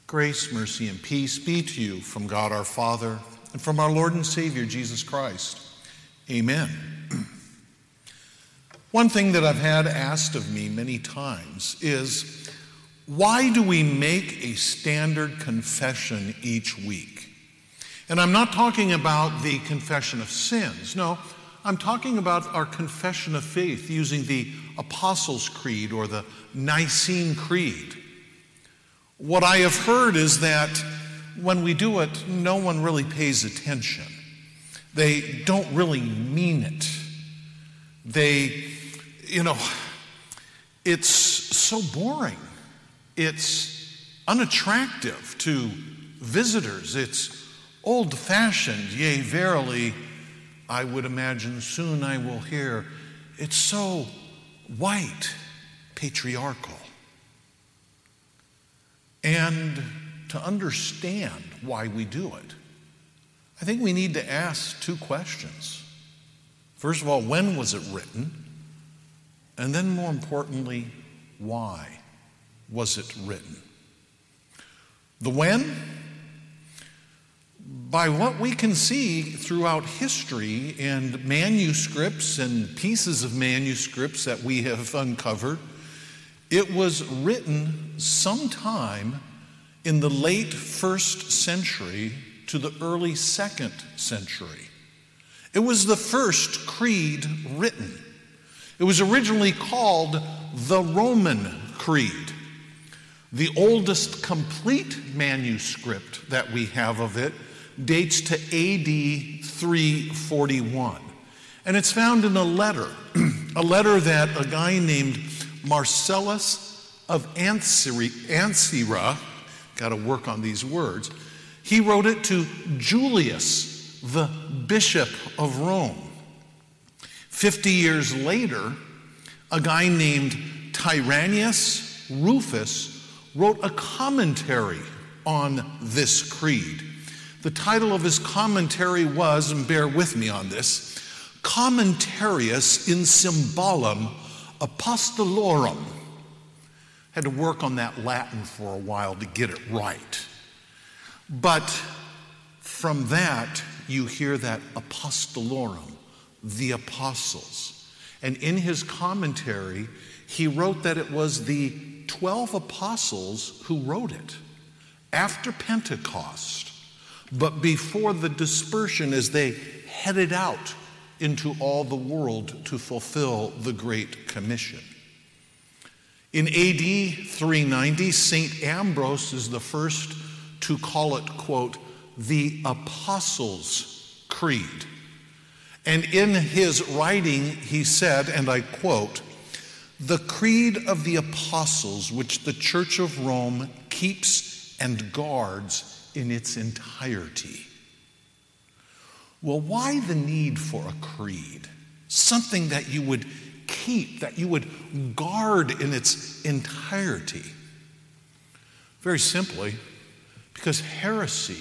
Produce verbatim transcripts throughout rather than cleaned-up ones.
Grace, mercy, and peace be to you from God our Father and from our Lord and Savior, Jesus Christ. Amen. One thing that I've had asked of me many times is, why do we make a standard confession each week? And I'm not talking about the confession of sins. No, I'm talking about our confession of faith using the Apostles' Creed or the Nicene Creed. What I have heard is that when we do it, no one really pays attention. They don't really mean it. They, you know, it's so boring. It's unattractive to visitors. It's old-fashioned. Yea, verily, I would imagine soon I will hear, it's so white, patriarchal. And to understand why we do it, I think we need to ask two questions. First of all, when was it written? And then more importantly, why was it written? The when? By what we can see throughout history and manuscripts and pieces of manuscripts that we have uncovered, it was written sometime in the late first century to the early second century. It was the first creed written. It was originally called the Roman Creed. The oldest complete manuscript that we have of it dates to A D three forty-one. And it's found in a letter, a letter that a guy named Marcellus of Ancyra, got to work on these words, he wrote it to Julius, the Bishop of Rome. Fifty years later, a guy named Tyrannius Rufus wrote a commentary on this creed. The title of his commentary was, and bear with me on this, Commentarius in Symbolum Apostolorum. Had to work on that Latin for a while to get it right. But from that, you hear that apostolorum, the apostles. And in his commentary, he wrote that it was the twelve apostles who wrote it after Pentecost, but before the dispersion as they headed out into all the world to fulfill the Great Commission. In A D three ninety, Saint Ambrose is the first to call it, quote, the Apostles' Creed. And in his writing, he said, and I quote, the creed of the apostles which the Church of Rome keeps and guards in its entirety. Well, why the need for a creed? Something that you would keep, that you would guard in its entirety. Very simply, because heresy,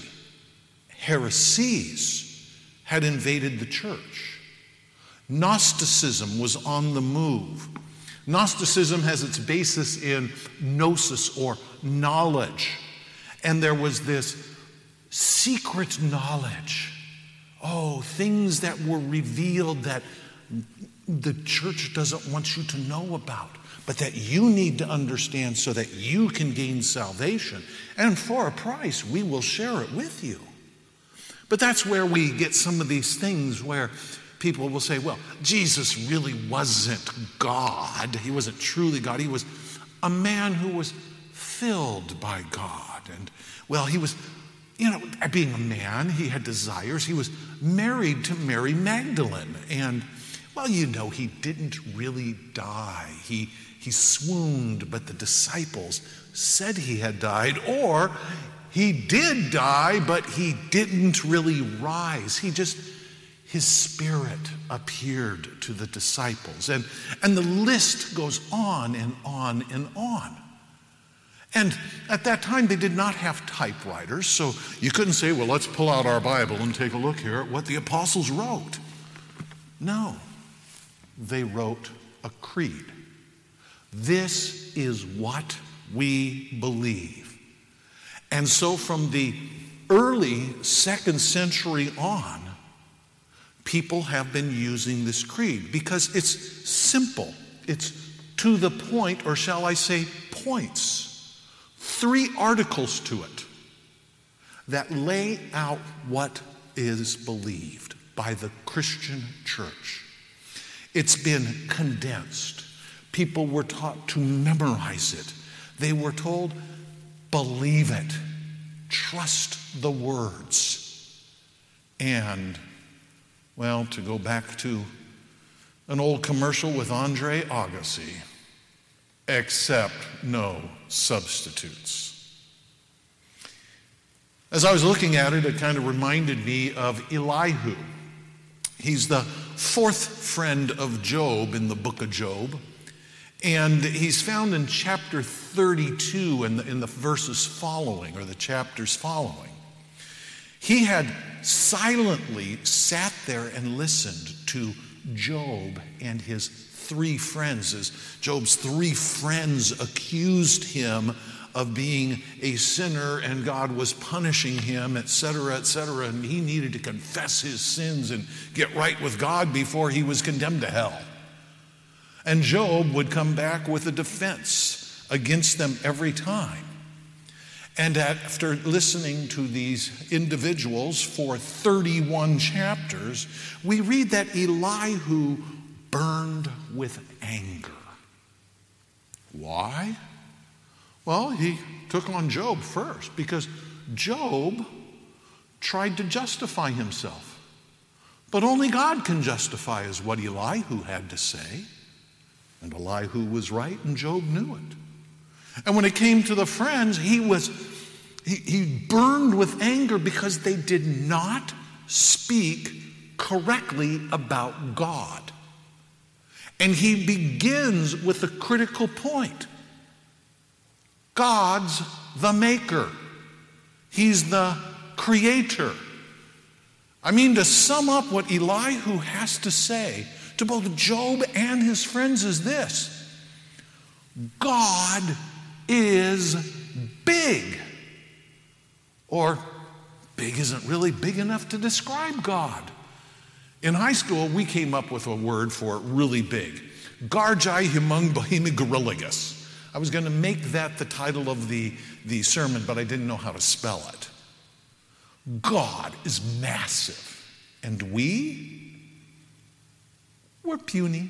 heresies had invaded the church. Gnosticism was on the move. Gnosticism has its basis in gnosis, or knowledge. And there was this secret knowledge. Oh, things that were revealed that the church doesn't want you to know about, but that you need to understand so that you can gain salvation. And for a price, we will share it with you. But that's where we get some of these things where people will say, well, Jesus really wasn't God. He wasn't truly God. He was a man who was filled by God. And, well, he was, you know, being a man, he had desires. He was married to Mary Magdalene. And, well, you know, he didn't really die. He, he swooned, but the disciples said he had died. Or he did die, but he didn't really rise. He just, his spirit appeared to the disciples. And, and the list goes on and on and on. And at that time, they did not have typewriters, so you couldn't say, well, let's pull out our Bible and take a look here at what the apostles wrote. No, they wrote a creed. This is what we believe. And so from the early second century on, people have been using this creed because it's simple. It's to the point, or shall I say points. Three articles to it that lay out what is believed by the Christian church. It's been condensed. People were taught to memorize it. They were told, believe it. Trust the words. And, well, to go back to an old commercial with Andre Agassi, accept no substitutes. As I was looking at it, it kind of reminded me of Elihu. He's the fourth friend of Job in the book of Job. And he's found in chapter thirty-two in the, in the verses following, or the chapters following. He had silently sat there and listened to Job and his three friends, as Job's three friends accused him of being a sinner and God was punishing him, et cetera, et cetera, and he needed to confess his sins and get right with God before he was condemned to hell. And Job would come back with a defense against them every time. And after listening to these individuals for thirty-one chapters, we read that Elihu burned with anger. Why? Well, he took on Job first because Job tried to justify himself. But only God can justify, is what Elihu had to say. And Elihu was right, and Job knew it. And when it came to the friends, he was he, he burned with anger because they did not speak correctly about God. And he begins with a critical point. God's the maker. He's the creator. I mean, to sum up what Elihu has to say to both Job and his friends is this: God is big. Or big isn't really big enough to describe God. In high school, we came up with a word for really big. Gargi humongbohemigorillagus. I was going to make that the title of the, the sermon, but I didn't know how to spell it. God is massive, and we, we're puny.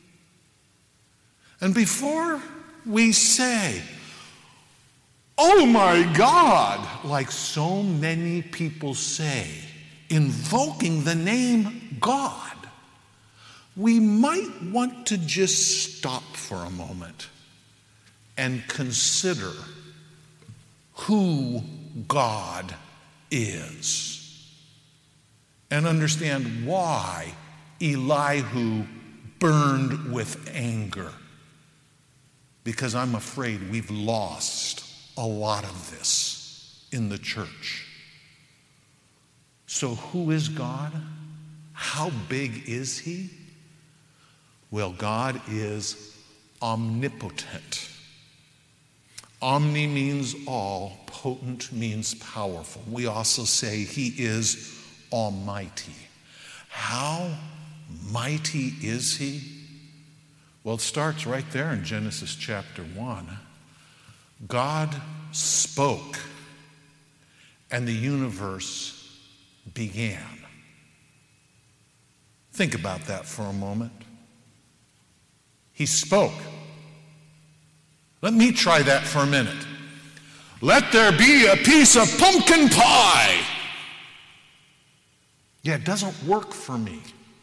And before we say, oh my God, like so many people say, invoking the name God, we might want to just stop for a moment and consider who God is and understand why Elihu burned with anger. Because I'm afraid we've lost a lot of this in the church. So who is God? How big is he? Well, God is omnipotent. Omni means all, potent means powerful. We also say he is almighty. How mighty is he? Well, it starts right there in Genesis chapter one. God spoke, and the universe began. Think about that for a moment. He spoke. Let me try that for a minute. Let there be a piece of pumpkin pie. Yeah, it doesn't work for me.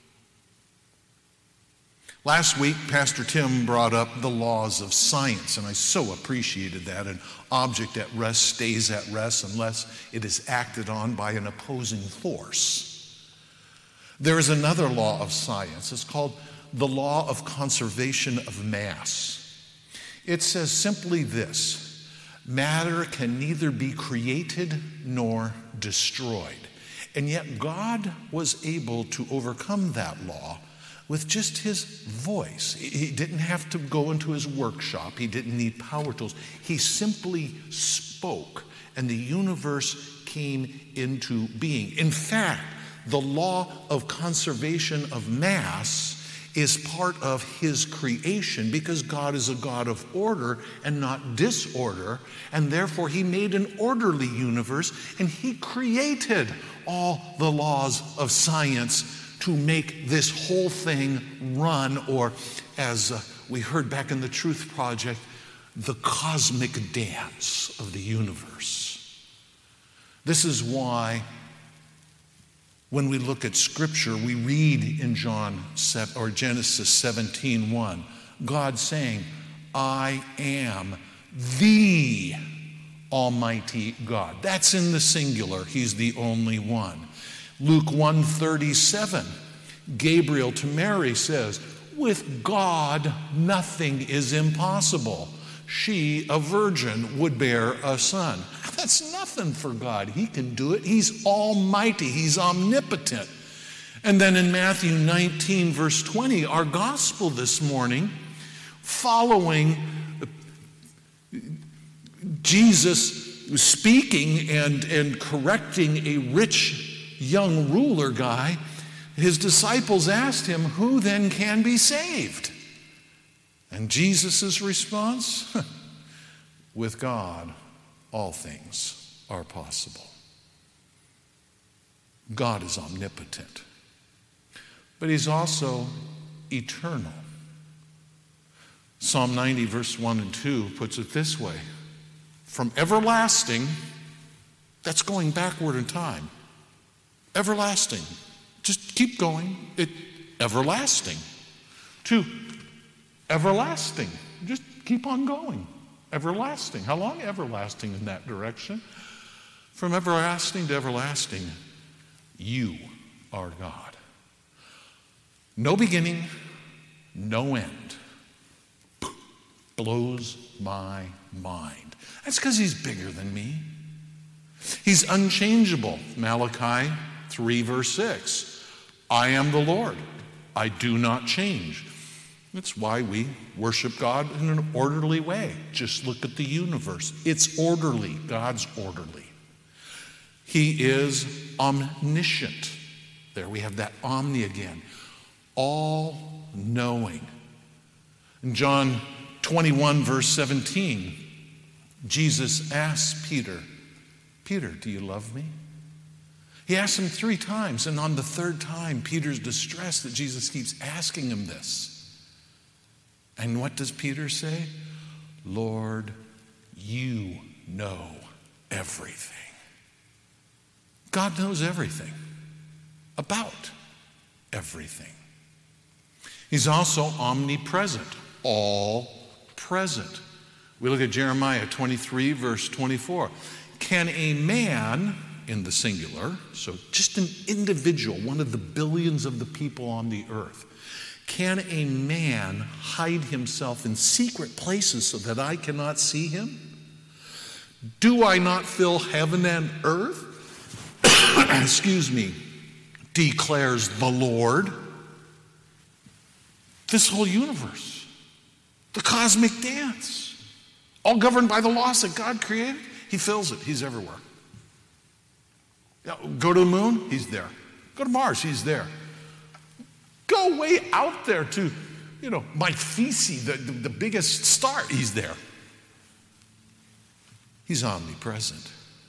Last week, Pastor Tim brought up the laws of science, and I so appreciated that. An object at rest stays at rest unless it is acted on by an opposing force. There is another law of science. It's called the law of conservation of mass. It says simply this: matter can neither be created nor destroyed. And yet God was able to overcome that law with just his voice. He didn't have to go into his workshop. He didn't need power tools. He simply spoke. spoke, and the universe came into being. In fact, the law of conservation of mass is part of his creation because God is a God of order and not disorder, and therefore he made an orderly universe, and he created all the laws of science to make this whole thing run, or as uh, we heard back in the Truth Project, the cosmic dance of the universe. This is why when we look at Scripture, we read in John or Genesis seventeen one, God saying, I am the Almighty God. That's in the singular. He's the only one. Luke one thirty-seven, Gabriel to Mary says, with God nothing is impossible. She, a virgin, would bear a son. That's nothing for God. He can do it. He's almighty. He's omnipotent. And then in Matthew nineteen, verse twenty, our gospel this morning, following Jesus speaking and, and correcting a rich young ruler guy, his disciples asked him, who then can be saved? And Jesus' response, with God, all things are possible. God is omnipotent, but he's also eternal. Psalm ninety, verse one and two puts it this way, from everlasting, that's going backward in time, everlasting, just keep going, it everlasting, to everlasting, just keep on going. Everlasting. How long? Everlasting in that direction. From everlasting to everlasting, you are God. No beginning, no end. Blows my mind. That's because he's bigger than me. He's unchangeable. Malachi three, verse six. I am the Lord. I do not change. That's why we worship God in an orderly way. Just look at the universe. It's orderly. God's orderly. He is omniscient. There we have that omni again. All-knowing. In John twenty-one, verse seventeen, Jesus asks Peter, Peter, do you love me? He asks him three times, and on the third time, Peter's distressed that Jesus keeps asking him this. And what does Peter say? Lord, you know everything. God knows everything about everything. He's also omnipresent, all present. We look at Jeremiah twenty-three, verse twenty-four. Can a man, in the singular, so just an individual, one of the billions of the people on the earth, can a man hide himself in secret places so that I cannot see him? Do I not fill heaven and earth? Excuse me, declares the Lord. This whole universe, the cosmic dance, all governed by the laws that God created, he fills it. He's everywhere. Go to the moon, he's there. Go to Mars, he's there. Go way out there to, you know, Myphesi, the, the, the biggest star, he's there. He's omnipresent.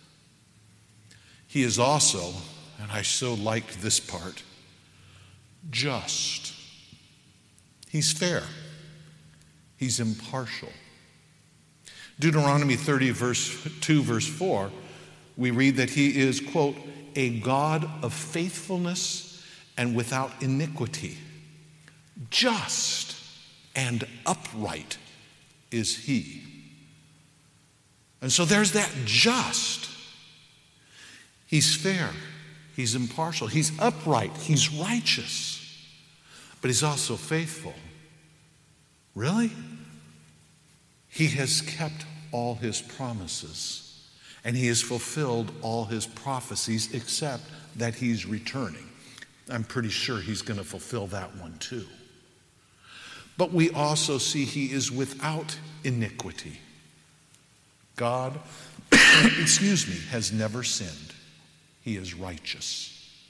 He is also, and I so liked this part, just. He's fair. He's impartial. Deuteronomy thirty, verse two, verse four, we read that he is, quote, a God of faithfulness and without iniquity. Just and upright is he. And so there's that just. He's fair. He's impartial. He's upright. He's righteous. But he's also faithful. Really? He has kept all his promises, and he has fulfilled all his prophecies except that he's returning. I'm pretty sure he's going to fulfill that one too. But we also see he is without iniquity. God excuse me, has never sinned. He is righteous.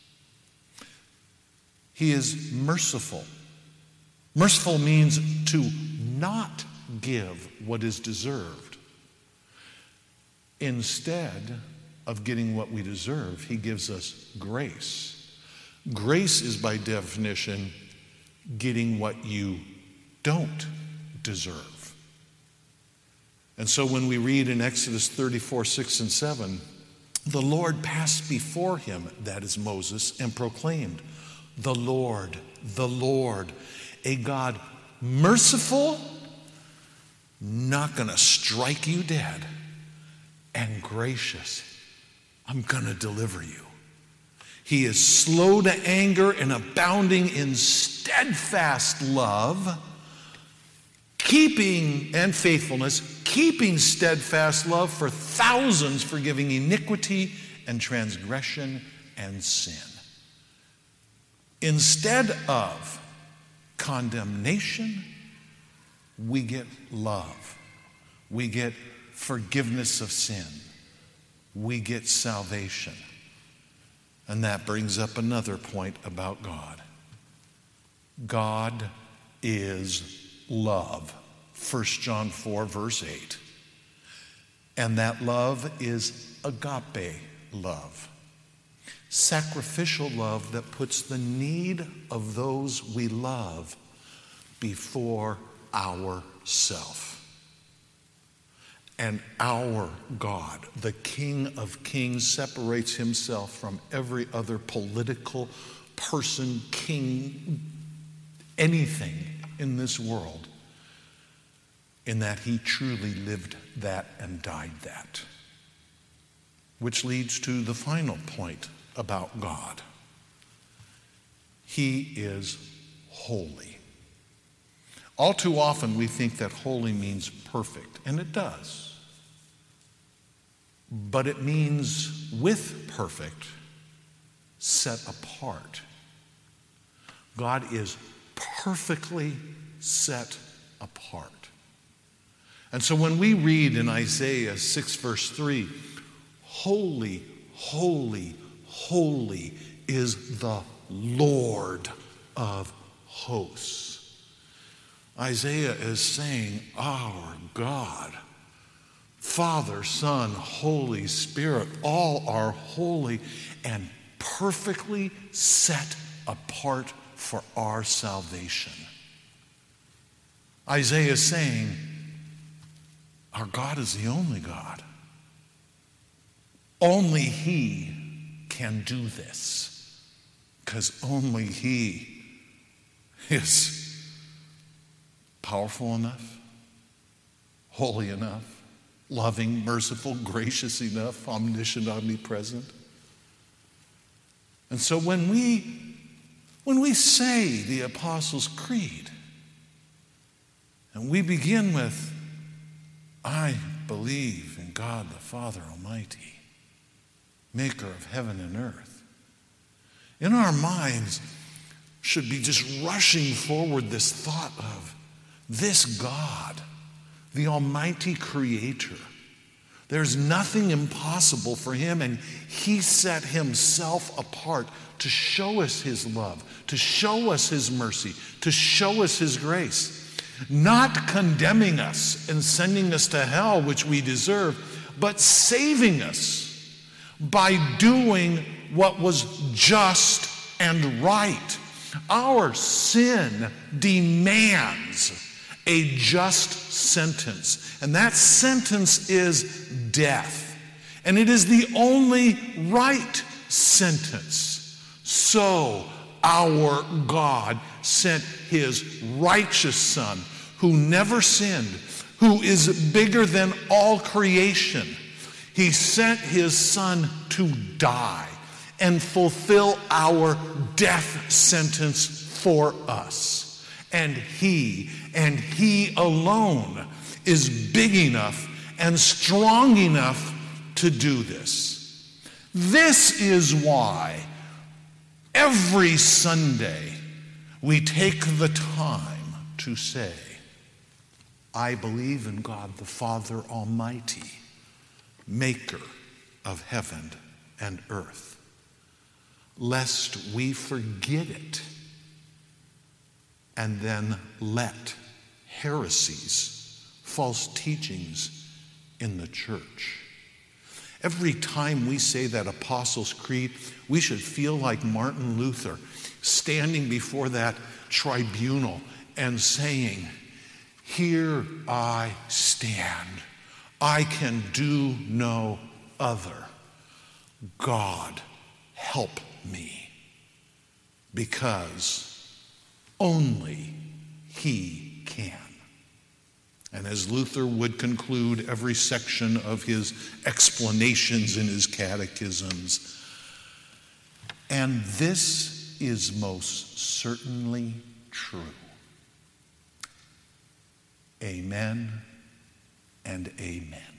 He is merciful. Merciful means to not give what is deserved. Instead of getting what we deserve, he gives us grace. Grace is by definition getting what you don't deserve. And so when we read in Exodus thirty-four, six and seven, the Lord passed before him, that is Moses, and proclaimed, the Lord, the Lord, a God merciful, not going to strike you dead, and gracious, I'm going to deliver you. He is slow to anger and abounding in steadfast love, keeping and faithfulness, keeping steadfast love for thousands, forgiving iniquity and transgression and sin. Instead of condemnation, we get love. We get forgiveness of sin. We get salvation. And that brings up another point about God. God is love. First John four, verse eight. And that love is agape love. Sacrificial love that puts the need of those we love before ourself. And our God, the King of Kings, separates himself from every other political person, king, anything in this world, in that he truly lived that and died that. Which leads to the final point about God. He is holy. All too often we think that holy means perfect, and it does. But it means with perfect, set apart. God is perfectly set apart. And so when we read in Isaiah six, verse three, holy, holy, holy is the Lord of hosts. Isaiah is saying, our God, Father, Son, Holy Spirit, all are holy and perfectly set apart for our salvation. Isaiah is saying, our God is the only God. Only he can do this, because only he is powerful enough, holy enough, loving, merciful, gracious enough, omniscient, omnipresent. And so when we when we say the Apostles' Creed, and we begin with, I believe in God the Father Almighty, maker of heaven and earth, in our minds should be just rushing forward this thought of this God, the Almighty Creator. There's nothing impossible for him, and he set himself apart to show us his love, to show us his mercy, to show us his grace. Not condemning us and sending us to hell, which we deserve, but saving us by doing what was just and right. Our sin demands a just sentence, and that sentence is death. And it is the only right sentence. So our God sent his righteous Son, who never sinned, who is bigger than all creation. He sent his Son to die and fulfill our death sentence for us. And he, and he alone, is big enough and strong enough to do this. This is why every Sunday we take the time to say, I believe in God the Father Almighty, maker of heaven and earth, lest we forget it and then let heresies, false teachings in the church. Every time we say that Apostles' Creed, we should feel like Martin Luther standing before that tribunal and saying, "Here I stand. I can do no other. God, help me." Because only He can. And as Luther would conclude every section of his explanations in his catechisms, and this is most certainly true. Amen and amen.